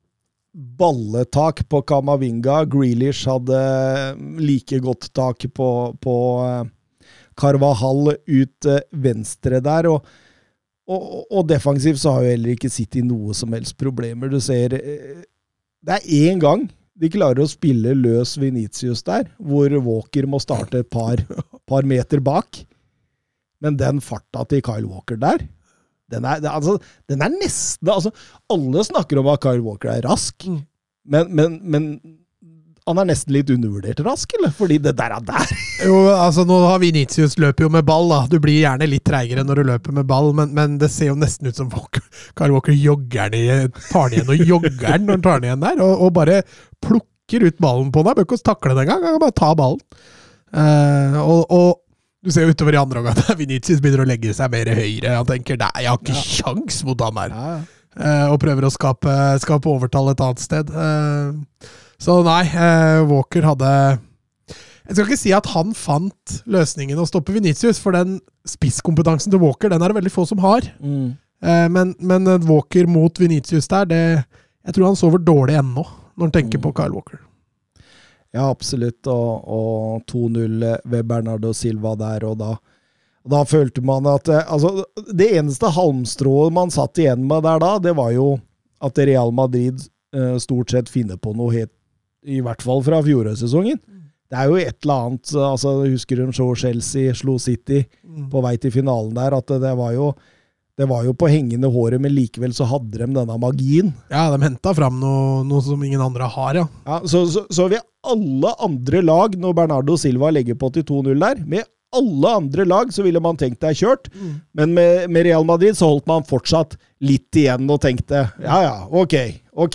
balletak på Kamavinga. Grealish hadde like godt tak på, på Carvajal ut venstre der. Og, og, og defensivt så har jo heller ikke City noe som helst problemer. Du ser, det er en gang de klarer å spille løs Vinicius der, hvor Walker må starte et par, par meter bak. Men den farta til Kyle Walker der, Den er, altså, den er nesten, altså, alle snakker om at Kyle Walker er rask, mm. men, men, men han er nesten litt undervurdert rask, eller? Fordi det der er der. Jo, altså nå har Vinicius løper jo med ball, da. Du blir gjerne litt treigere når du løper med ball, men, men det ser jo nesten ut som Walker, Kyle Walker jogger den i, tar den igjen og jogger den når han tar den igjen der, og, og bare plukker ut ballen på deg. Bør ikke takle den gang, han kan bare ta ballen. Uh, og, og du ser jo utover i andre omgang at Vinicius begynner å legge seg mer høyre. Han tenker, nei, jeg har ikke ja. sjans mot han her. Ja, ja. Uh, og prøver å skape, skape overtall et annet sted. Uh, så nei, uh, Walker hadde... Jeg skal ikke si at han fant løsningen å stoppe Vinicius, for den spisskompetansen til Walker, den er det veldig få som har. Mm. Uh, men, men Walker mot Vinicius der, det, jeg tror han sover dårlig ennå, når han tenker mm. på Kyle Walker. Ja, absolutt, og, og to null ved Bernardo Silva der, og da, da følte man at altså, det eneste halmstrået man satt igjen med der da, det var jo at Real Madrid eh, stort sett finner på noe helt, i hvert fall fra fjorårssesongen. Det er jo et eller annet, altså, husker du så Chelsea slo City på vei til finalen der, at det, det var jo Det var jo på hengende håret, men likevel så hadde de denne magien. Ja, de hentet fram noe, noe som ingen andre har, ja. ja så, så, så ved alle andre lag, når Bernardo Silva legger på til to null der, med alle andre lag så ville man tenkt det er kjørt, mm. men med, med Real Madrid så holdt man fortsatt litt igjen og tenkte, ja ja, ok, ok.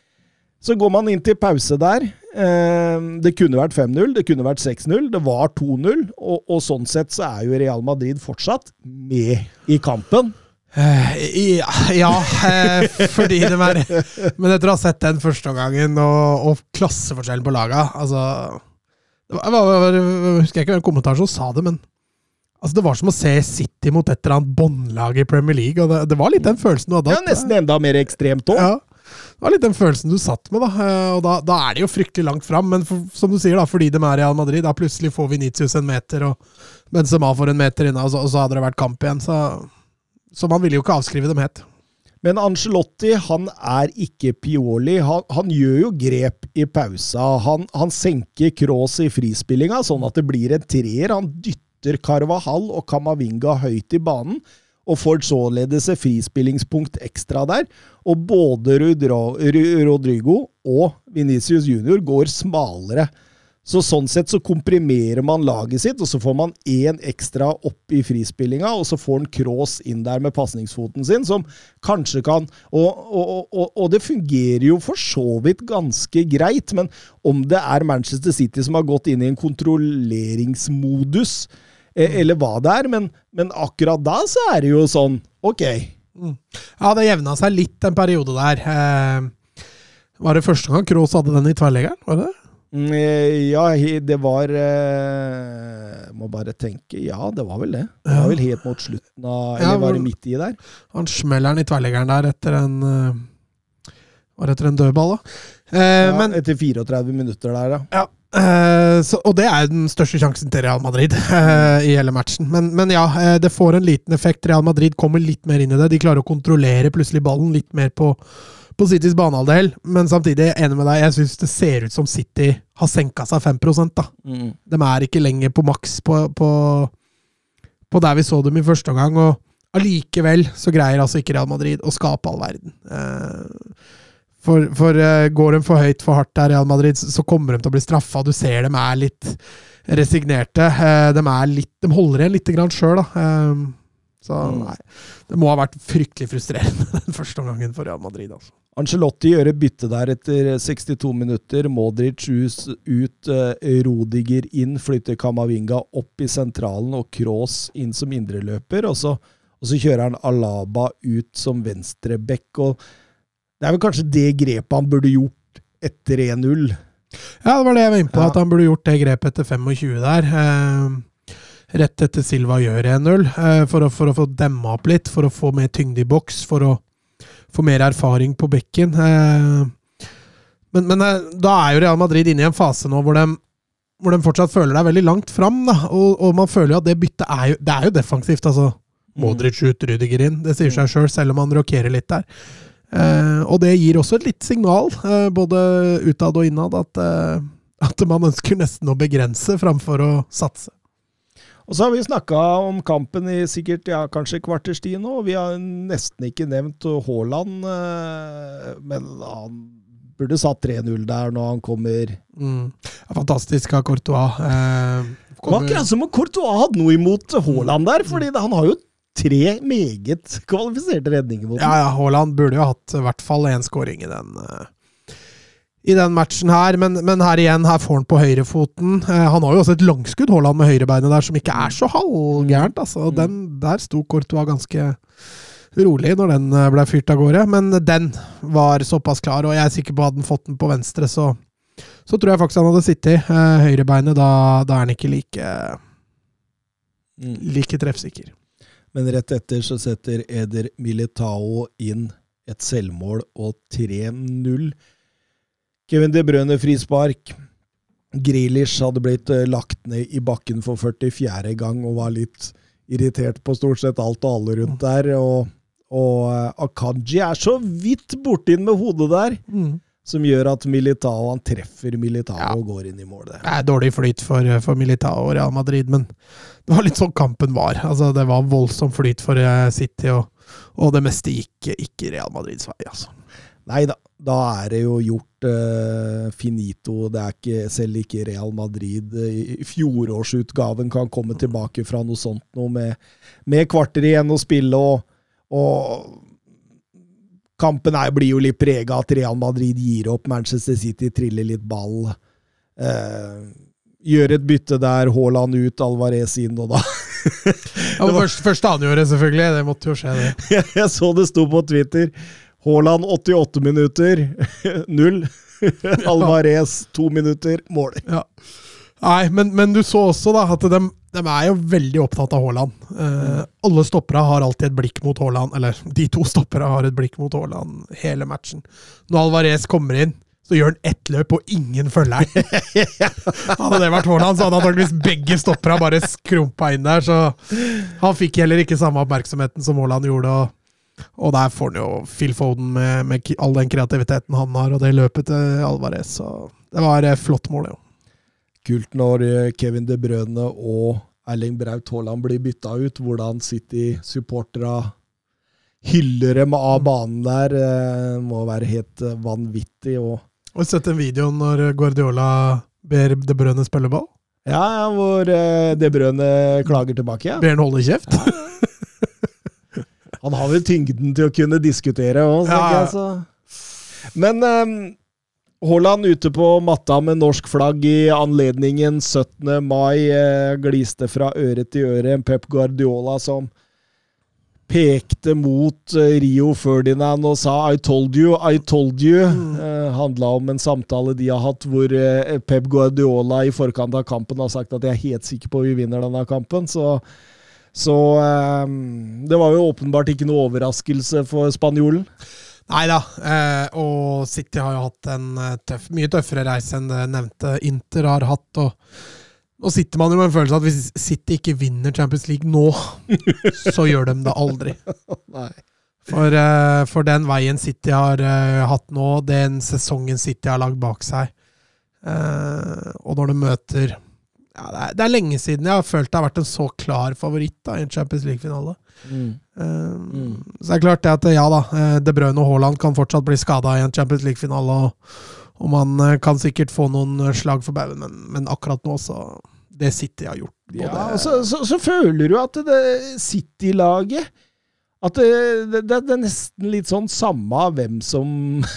Så går man inn til pause der. Eh, det kunne vært fem null, det kunne vært seks null, det var to null, og, og sånn sett så er jo Real Madrid fortsatt med i kampen. Uh, ja, ja uh, fordi det er men etter å ha sett den første gangen og, og klasseforskjellen på laget altså, det var, var, var, husker jeg ikke en kommentar som sa det, men altså, det var som å se City mot et eller annet båndlag i Premier League, og det, det var litt den følelsen du hadde. Ja, nesten enda mer ekstremt også. Ja, det var litt den følelsen du satt med da, og da, da er det jo fryktelig langt fram, men for, som du sier da, fordi de er Real Madrid, da plutselig får Vinicius en meter, og Benzema får en meter inne, og så, og så hadde det vært kamp igjen, så Så man vil jo ikke avskrive dem helt. Men Ancelotti, han er ikke Pioli. Han, han gjør jo grep i pausa. Han, han senker Kroos i frispillinga, sånn at det blir en treer. Han dytter Carvajal og Kamavinga høyt i banen, og får således et frispillingspunkt ekstra der. Og både Rodrigo og Vinicius Junior går smalere. Så sånn sett så komprimerer man laget sitt, og så får man en ekstra opp i frispillinga, og så får han Kroos inn der med passningsfoten sin, som kanskje kan, og, og, og, og det fungerer jo for så vidt ganske greit, men om det er Manchester City som har gått inn i en kontrolleringsmodus, eller hva det er, men, men akkurat da så er det jo sånn, ok. Mm. Ja, det jevnet seg litt en periode der. Eh, var det første gang Kroos hadde den i tverrleggeren, var det det? Ja, det var jeg må bare tenke, ja, det var vel det. Det var vel helt mot slutten av, eller var det midt i der? Han smeller den i tverrleggeren der etter en var etter en dødball da. Eh, ja, men, etter tretifire minutter der, ja. Ja, Uh, så, og det er den største sjansen til Real Madrid uh, i hele matchen. Men, men ja, uh, det får en liten effekt. Real Madrid kommer litt mer inn i det. De klarer å kontrollere plutselig ballen litt mer på, på Citys banehalvdel. Men samtidig, jeg er enig med deg, jeg synes det ser ut som City har senket seg fem prosent. Da. Mm. De er ikke lenger på maks på, på, på der vi så dem i første omgang. Og allikevel så greier altså ikke Real Madrid å skape all verden. Uh, For, for uh, går de for høyt, for hardt der Real Madrid, så kommer de til å bli straffet. Du ser dem er litt resignerte. Uh, de, er litt, de holder igjen litt grann selv, da. Uh, så nei, det må ha vært fryktelig frustrerende den første omgangen for Real Madrid. Altså. Ancelotti gjør et bytte der etter sekstito minutter. Modric ut, uh, Rodiger inn, flytter Kamavinga opp i sentralen, og Kroos inn som indreløper. Og så, og så kjører han Alaba ut som venstrebekk, og det er vel kanskje det grepet han burde gjort etter en null. Ja, det var det jeg var inne på, ja. At han burde gjort det grepet etter tjuefem der. Eh, rett etter Silva gjør en null, eh, for, å, for å få demma opp litt, for å få mer tyngde i boks, for å få mer erfaring på bekken. Eh, men men eh, da er jo Real Madrid inne i en fase nå hvor de, hvor de fortsatt føler deg veldig langt fram, da. Og, og man føler jo at det byttet er jo, det er jo defensivt, altså. Modric ut, Rüdiger inn, det sier seg selv, selv om han rokerer litt der. Uh, og det gir også et litt signal, uh, både utad og innad, at, uh, at man ønsker nesten å begrense framfor å satse. Og så har vi snakket om kampen i sikkert, ja, kanskje kvarters tid nå, og vi har nesten ikke nevnt Haaland, uh, men han burde satt tre null der når han kommer. Mm. Ja, fantastisk av Courtois. Uh, kommer... Det var akkurat som om Courtois hadde noe imot Haaland der, fordi han har jo tre meget kvalifiserte redninger mot den. Ja, ja, Haaland burde jo hatt i hvert fall en scoring i den, uh, i den matchen her, men, men her igjen, her får han på høyrefoten. Uh, han har jo også et langskudd, Haaland med høyrebeinet der, som ikke er så halvgærent, altså. Mm. Den, der sto Courtois ganske rolig når den ble fyrt av gårde, men den var såpass klar, og jeg er sikker på at hadde han fått den på venstre, så, så tror jeg faktisk han hadde sittet. Uh, høyrebeinet, da, da er han ikke like, mm. like treffsikker. Men rett etter så setter Eder Militao inn et selvmål og tre null. Kevin De Bruyne frispark. Grealish hadde blitt lagt ned i bakken for førtifjerde gang og var litt irritert på stort sett alt og alle rundt der. Og, og Akanji er så vidt borti med hodet der, mm. som gjør at Militao, han treffer Militao ja. Og går inn i målet. Det er dårlig flyt for, for Militao og Real Madrid, men det var litt sånn kampen var. Altså, det var voldsom flyt for City, og, og det meste gikk ikke Real Madrids vei. Altså. Nei da, da er det jo gjort uh, finito. Det er ikke, selv ikke Real Madrid i fjorårsutgaven kan komme tilbake fra noe sånt noe med, med kvarter igjen å spille, og, og kampen er, blir jo litt preget at Real Madrid gir opp. Manchester City triller litt ball. Uh, gjør et bytte der, Haaland ut, Alvarez inn, og da... ja, først, først angjøret selvfølgelig, det måtte jo skje det. Jeg så det sto på Twitter. Haaland åttiåtte minutter, null. Alvarez to minutter, mål. Ja. Nei, men, men du så også da, at de, de er jo veldig opptatt av Haaland. Uh, alle stoppere har alltid et blikk mot Haaland, eller de to stoppere har et blikk mot Haaland hele matchen. Når Alvarez kommer inn, så gjør han ett løp, og ingen følger han. Hadde det vært Haaland, så hadde antageligvis begge stoppere bare skrumpa inn der, så han fikk heller ikke samme oppmerksomheten som Haaland gjorde, og, og der får han jo Phil Foden med, med all den kreativiteten han har, og det løpet til Alvarez, så det var et flott mål, jo. Kult når Kevin De Bruyne og Erling Braut Haaland blir bytta ut, hvordan City-supportera hyller dem av banen der, eh, må være helt vanvittig. Og Har du sett en video når Guardiola ber De Bruyne spille ball? Ja, ja, hvor eh, De Bruyne klager tilbake. Ja. Ber han holde kjeft? Ja. Han har vel tyngden til å kunne diskutere også, ja. Jeg, så. Men eh, Haaland ute på matta med norsk flagg i anledningen syttende mai, eh, gliste fra øre til øre. Pep Guardiola som pekte mot Rio Ferdinand og sa I told you, I told you. Mm. Eh, handla om en samtale de har hatt hvor eh, Pep Guardiola i forkant av kampen har sagt at jeg er helt sikker på at vi vinner denne kampen. Så, så eh, det var jo åpenbart ikke noe overraskelse for spanjolen. Neida, eh, og City har jo hatt en tøff, mye tøffere reise enn det nevnte Inter har hatt, og nå sitter man jo med en følelse at hvis City ikke vinner Champions League nå, så gjør de det aldri. Nei. For, eh, for den veien City har eh, hatt nå, den sesongen City har lagt bak seg, eh, og når de møter, ja, det, er, det er lenge siden jeg har følt det har vært en så klar favoritt da, i en Champions League-finale. Mm. Uh, mm. Så det er klart det at ja da, De Bruyne og Haaland kan fortsatt bli skadet i en Champions League-finale, og, og man kan sikkert få noen slag for baugen, men, men akkurat nå så det City har gjort både, ja, så, så, så føler du at det City-laget at det, det, det er nesten litt sånn samme hvem som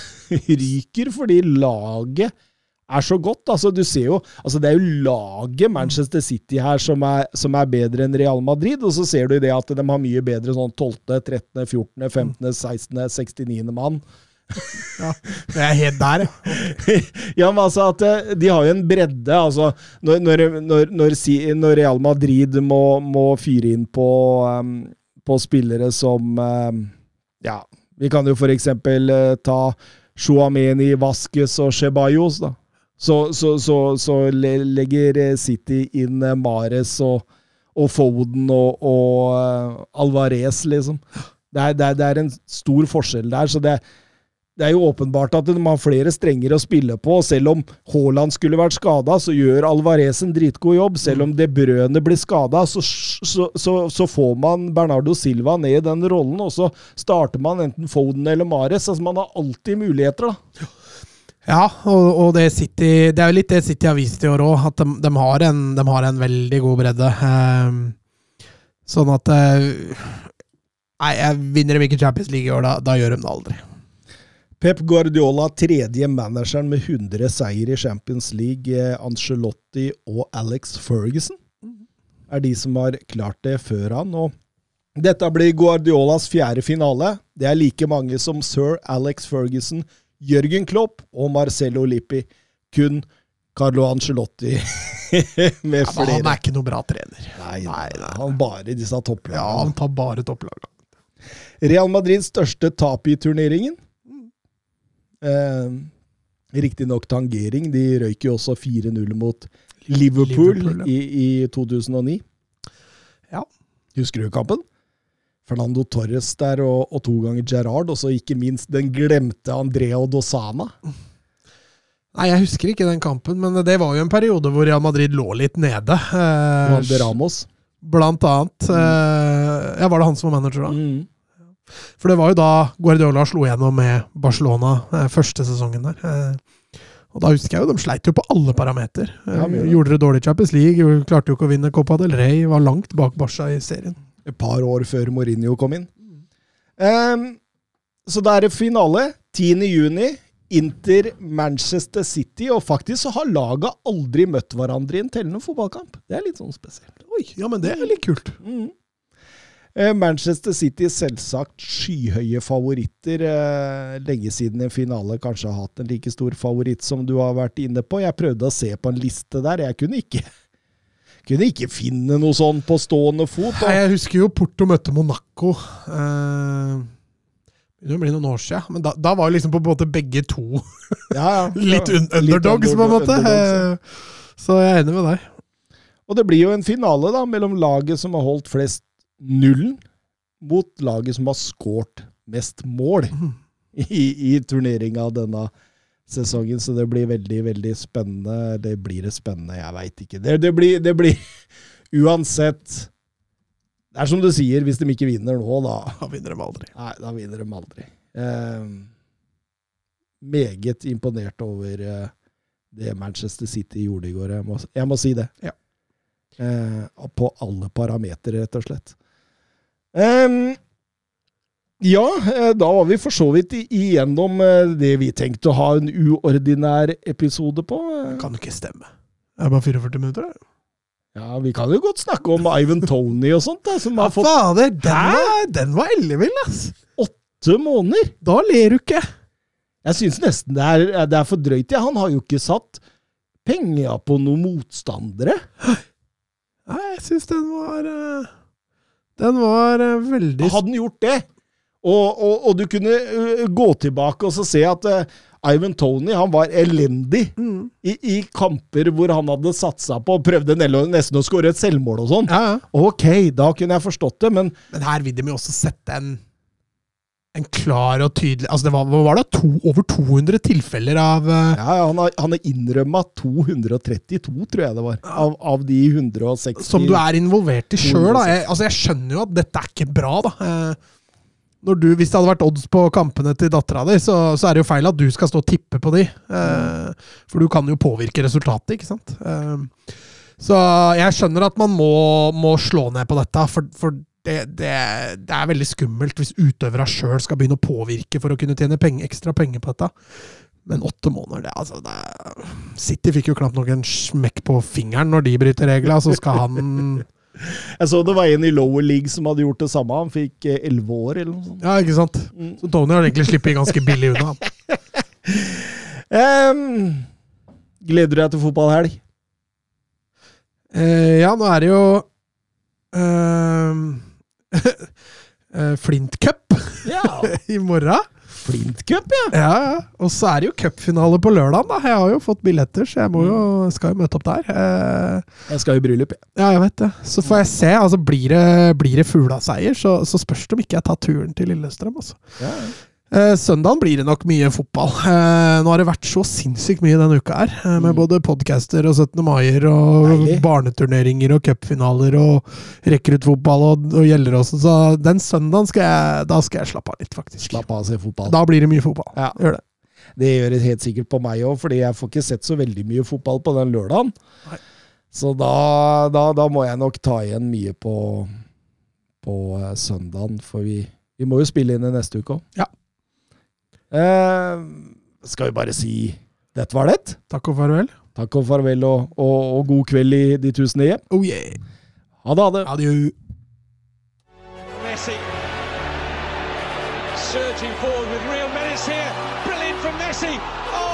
ryker, fordi laget er så godt, altså du ser jo, altså det er jo laget Manchester City her som er, som er bedre enn Real Madrid, og så ser du det at de har mye bedre sånn tolvte, trettende, fjortende, femtende, sekstende, sekstiniende mann. Ja, det er helt der, ja. Ja, men altså at de har jo en bredde, altså når, når, når, når, når Real Madrid må, må fyre inn på, um, på spillere som, um, ja, vi kan jo for eksempel uh, ta Chouameni, Vasquez og Ceballos da. Så, så, så, så legger City inn Mahrez og, og Foden og, og Alvarez, liksom. Det er, det, er, det er en stor forskjell der, så det, det er jo åpenbart at de har flere strenger å spille på, og selv om Haaland skulle vært skadet, så gjør Alvarez en dritgod jobb. Selv om De Bruyne blir skadet, så, så, så, så får man Bernardo Silva ned i den rollen, og så starter man enten Foden eller Mahrez. Altså man har alltid muligheter da. Ja, og, og det, City, det er jo litt det City har vist i år også, at de, de, har, en, de har en veldig god bredde. Um, sånn at uh, nei, jeg vinner dem ikke Champions League i år, da, da gjør de det aldri. Pep Guardiola, tredje manageren med hundre seier i Champions League, Ancelotti og Alex Ferguson er de som har klart det før han, og dette blir Guardiolas fjerde finale. Det er like mange som Sir Alex Ferguson, Jørgen Klopp og Marcelo Lippi. Kun Carlo Ancelotti med ja, flere. Han er ikke noe bra trener. Nei, nei, nei. Han bare disse topplagene. Ja, han tar bare topplagene. Real Madrids største tap i turneringen. Eh, riktig nok tangering. De røyk jo også fire null mot Liverpool, Liverpool ja. i, i to tusen og ni. Ja. Husker du kampen? Fernando Torres der, og, og to ganger Gerrard, og så ikke minst den glemte Andrea Dosana. Nei, jeg husker ikke den kampen, men det var jo en periode hvor Real Madrid lå litt nede. Eh, Juan Ramos. Blant annet. Eh, ja, var det han som var manager da? Mm. For det var jo da Guardiola slo gjennom med Barcelona eh, første sesongen der. Eh, og da husker jeg jo, de sleit jo på alle parameter. Eh, ja, gjorde det dårlig i Champions League, klarte jo ikke å vinne Copa del Rey, var langt bak Barca i serien. Et par år før Mourinho kom inn. Um, så da er det finale, tiende juni, Inter Manchester City, og faktisk så har laget aldri møtt hverandre i en tellende fotballkamp. Det er litt sånn spesielt. Oi, ja, men det er litt kult. Mm. Uh, Manchester City selvsagt skyhøye favoritter. Uh, lenge siden en finale kanskje har hatt en like stor favoritt som du har vært inne på. Jeg prøvde å se på en liste der, jeg kunne ikke... kunne ikke finne noe sånn på stående fot. Da. Jeg husker jo Porto møtte Monaco. Eh, det blir noen år siden. Men da, da var jo liksom på en måte begge to ja, ja. litt un underdogs, på en måte. Underdogs, ja. Så jeg er enig med deg. Og det blir jo en finale da, mellom laget som har holdt flest nullen, mot laget som har skårt mest mål mm. i, i turneringen av denne sesongen, så det blir veldig, veldig spennende. Det blir det spennende, jeg vet ikke. Det, det, blir, det blir uansett, det er som du sier, hvis de ikke vinner nå, da, da vinner de aldri. Nei, da vinner de aldri. Eh, meget imponert over eh, det Manchester City gjorde i går. Jeg må, jeg må si det. Ja. Eh, på alle parametere, rett og slett. Eh, Ja, da var vi for så vidt igjennom det vi tenkte å ha en uordinær episode på. Kan det ikke stemme. Det er bare fireogførti minutter, da. Ja, vi kan jo godt snakke om Ivan Toney og sånt, da, som ja, har fått... fader, den var, den var ellevill, ass. Åtte måneder? Da ler du ikke. Jeg synes nesten det er, det er for drøyt. Ja, han har jo ikke satt penger på noen motstandere. Nei, jeg synes den var... Den var veldig... Hadde han gjort det? Og, og, og du kunne uh, gå tilbake og så se at uh, Ivan Toney, han var elendig mm. i, i kamper hvor han hadde satset på og prøvde nesten å skåre et selvmål og sånn. Ja, ja. Ok, da kunne jeg forstått det, men... Men her vil de jo også sette en, en klar og tydelig... Altså, det var, var det to, over to hundre tilfeller av... Uh... Ja, ja, han har, han har innrømmet to hundre og trettito, tror jeg det var, av, av de hundre og seksti... Som du er involvert i selv, da. Jeg, altså, jeg skjønner jo at dette er ikke bra, da. Uh, Når du, hvis det hadde vært odds på kampene til datteren din, så, så er det jo feil at du skal stå og tippe på de. Eh, for du kan jo påvirke resultatet, ikke sant? Eh, så jeg skjønner at man må, må slå ned på dette, for, for det, det, det er veldig skummelt hvis utøvere selv skal begynne å påvirke for å kunne tjene penger, ekstra penger på dette. Men åtte måneder, det, altså, det, City fikk jo knapt nok en smekk på fingeren når de bryter reglene, så skal han... Jeg så det var en i lower league som hadde gjort det samme. Han fikk elleve år eller noe sånt. Ja, ikke sant? Mm. Så Tony har egentlig slippet ganske billig unna. um, gleder du deg til fotballhelg? Uh, ja, nå er det jo uh, uh, Flint Cup ja. i morgen. Flint Cup, ja. Ja, ja. Og så er det jo cupfinale på lørdag da. Jeg har jo fått billetter, så jeg må jo, skal jo møte opp der. Eh, jeg skal i bryllup, ja. Ja, jeg vet det. Så får jeg se, altså blir det, blir det Fugla-seier, så, så spørs det om ikke jeg tar turen til Lillestrøm, altså. Ja, ja. Eh, søndagen blir det nok mye fotball. Eh, nå har det vært så sinnssykt mye denne uka her, eh, med mm. både podcaster og syttende maier og Deilig. Barneturneringer og cupfinaler og rekruttfotball og, og Gjelleråsen. Så den søndagen skal jeg, da skal jeg slappe av litt, faktisk. Slappe av og se fotball. Da blir det mye fotball. Ja. Gjør det. Det gjør det helt sikkert på meg også, fordi jeg får ikke sett så veldig mye fotball på den lørdagen. Nei. Så da, da, da må jeg nok ta igjen mye på, på uh, søndagen, for vi, vi må jo spille inn i neste uke også. Ja. Eh, skal vi bare si dette var det? Takk og farvel. Takk og farvel, og, og, og god kveld i de tusende hjem. Oh yeah. Ha det, ha det. Adjø. Messi. Surging forward with real menace here. Brilliant from Messi. Oh!